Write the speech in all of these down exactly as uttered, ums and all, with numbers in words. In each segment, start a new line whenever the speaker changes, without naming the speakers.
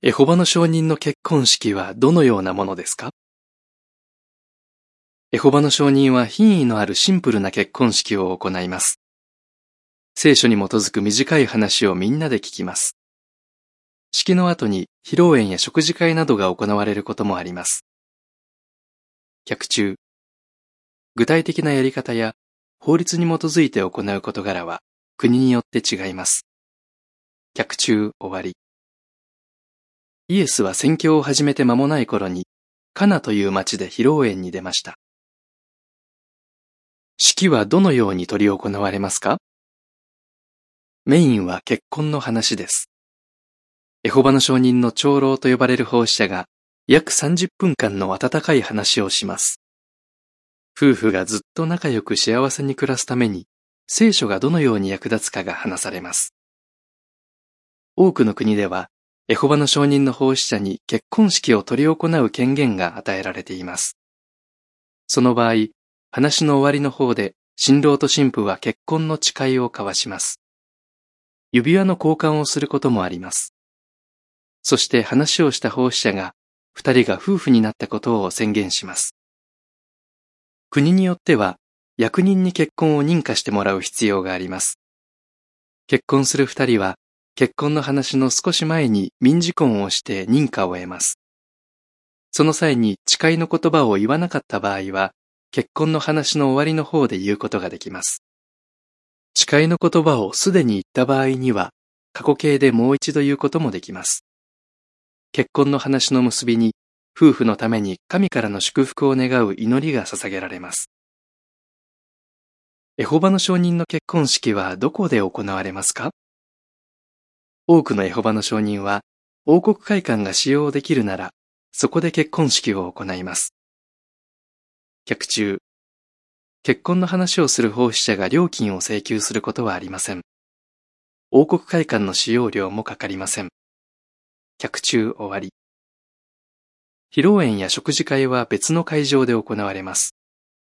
エホバの証人の結婚式はどのようなものですか？エホバの証人は品位のあるシンプルな結婚式を行います。聖書に基づく短い話をみんなで聞きます。式の後に披露宴や食事会などが行われることもあります。脚注。具体的なやり方や法律に基づいて行う事柄は国によって違います。脚注終わり。イエスは宣教を始めて間もない頃にカナという町で披露宴に出ました。式はどのように執り行われますか？メインは結婚の話です。エホバの証人の長老と呼ばれる奉仕者が約さんじゅっぷんかんの温かい話をします。夫婦がずっと仲良く幸せに暮らすために聖書がどのように役立つかが話されます。多くの国ではエホバの証人の奉仕者に結婚式を執り行う権限が与えられています。その場合、話の終わりの方で新郎と新婦は結婚の誓いを交わします。指輪の交換をすることもあります。そして話をした奉仕者が二人が夫婦になったことを宣言します。国によっては役人に結婚を認可してもらう必要があります。結婚する二人は結婚の話の少し前に民事婚をして認可を得ます。その際に誓いの言葉を言わなかった場合は、結婚の話の終わりの方で言うことができます。誓いの言葉をすでに言った場合には、過去形でもう一度言うこともできます。結婚の話の結びに、夫婦のために神からの祝福を願う祈りが捧げられます。エホバの証人の結婚式はどこで行われますか？多くのエホバの証人は、王国会館が使用できるなら、そこで結婚式を行います。脚注。結婚の話をする奉仕者が料金を請求することはありません。王国会館の使用料もかかりません。脚注終わり。披露宴や食事会は別の会場で行われます。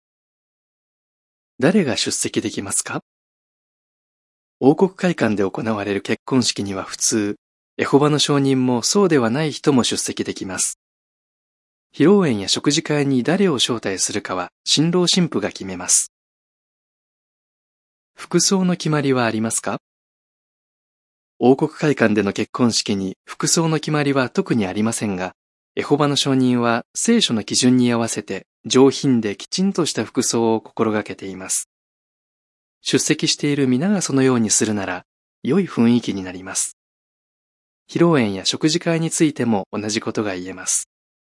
誰が出席できますか？王国会館で行われる結婚式には普通、エホバの証人もそうではない人も出席できます。披露宴や食事会に誰を招待するかは新郎新婦が決めます。服装の決まりはありますか？王国会館での結婚式に服装の決まりは特にありませんが、エホバの証人は聖書の基準に合わせて上品できちんとした服装を心がけています。出席している皆がそのようにするなら、良い雰囲気になります。披露宴や食事会についても同じことが言えます。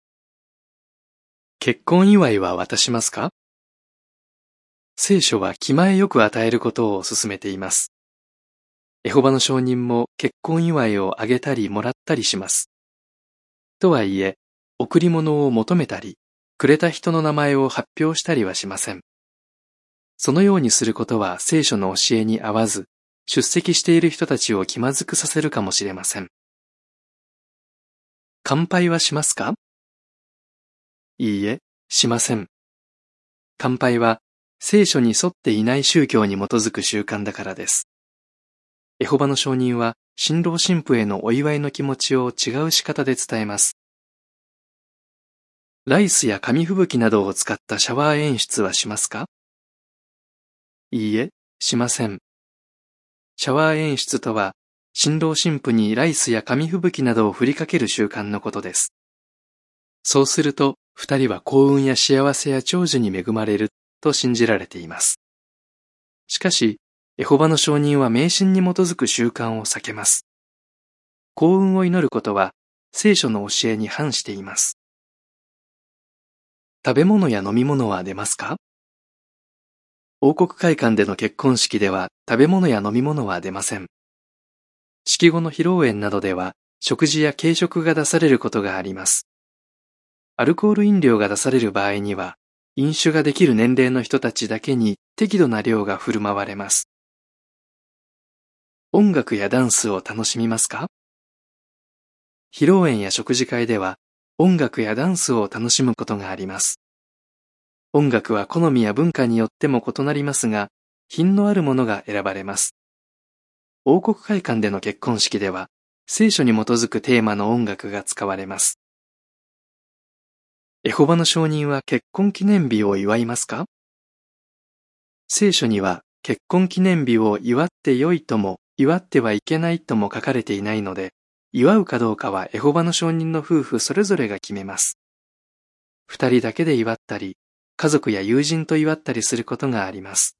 結婚祝いは渡しますか？聖書は気前よく与えることを勧めています。エホバの証人も結婚祝いをあげたりもらったりします。とはいえ、贈り物を求めたり、くれた人の名前を発表したりはしません。そのようにすることは聖書の教えに合わず、出席している人たちを気まずくさせるかもしれません。乾杯はしますか？いいえ、しません。乾杯は聖書に沿っていない宗教に基づく習慣だからです。エホバの証人は新郎新婦へのお祝いの気持ちを違う仕方で伝えます。ライスや紙吹雪などを使ったシャワー演出はしますか？いいえ、しません。シャワー演出とは、新郎新婦にライスや紙吹雪などを振りかける習慣のことです。そうすると、二人は幸運や幸せや長寿に恵まれると信じられています。しかし、エホバの証人は迷信に基づく習慣を避けます。幸運を祈ることは、聖書の教えに反しています。食べ物や飲み物は出ますか？王国会館での結婚式では食べ物や飲み物は出ません。式後の披露宴などでは食事や軽食が出されることがあります。アルコール飲料が出される場合には、飲酒ができる年齢の人たちだけに適度な量が振る舞われます。音楽やダンスを楽しみますか？披露宴や食事会では音楽やダンスを楽しむことがあります。音楽は好みや文化によっても異なりますが、品のあるものが選ばれます。王国会館での結婚式では、 聖書に基づくテーマの音楽が使われます。エホバの証人は結婚記念日を祝いますか？聖書には結婚記念日を祝ってよいとも祝ってはいけないとも書かれていないので、祝うかどうかはエホバの証人の夫婦それぞれが決めます。二人だけで祝ったり、家族や友人と祝ったりすることがあります。